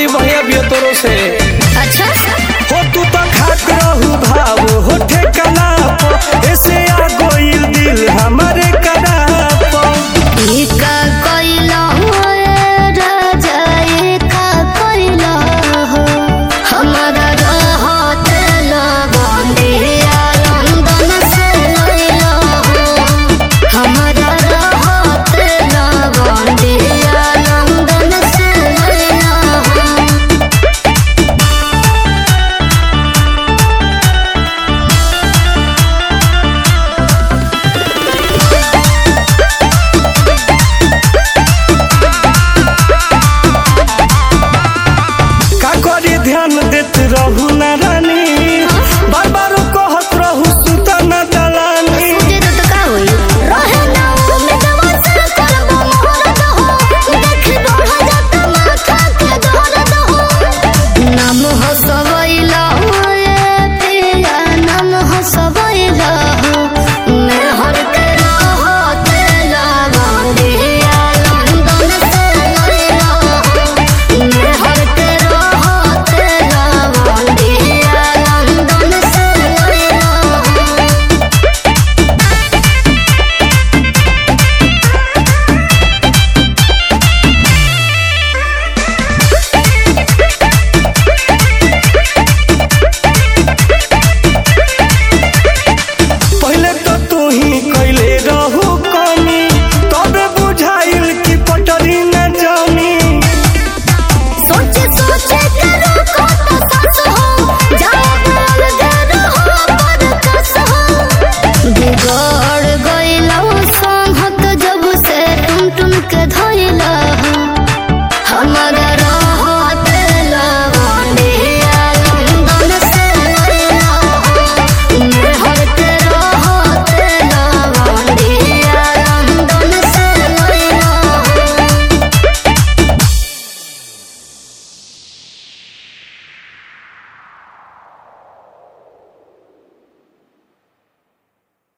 बढ़िया बिया तोरो से। अच्छा हो तू तो खात रहू भाव हो ठेकाना पो ऐसे आ गोइल दिल हमारे कदा पो। ई का कोइला हो राजा ई का कोइला हो हमारा रहत लगंदिया लंदन से लइला हो हमारा रहत लगंदिया लंदन से लइला हो। का करी ध्यान देत रहू ना